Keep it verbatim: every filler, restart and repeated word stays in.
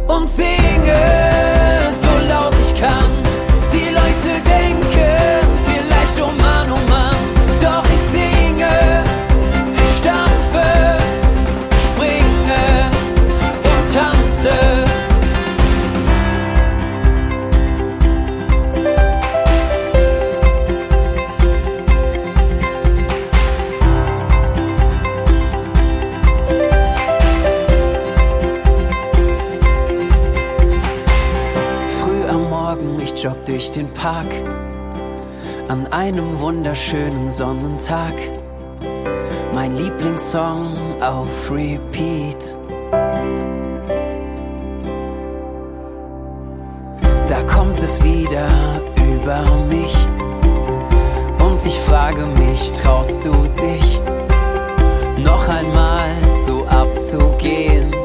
und singe so laut ich kann. Die Leute denken vielleicht, oh Mann, oh Mann, doch ich singe, stampfe, springe und tanze. Ich jogg durch den Park an einem wunderschönen Sonnentag. Mein Lieblingssong auf Repeat. Da kommt es wieder über mich und ich frage mich, traust du dich noch einmal so abzugehen?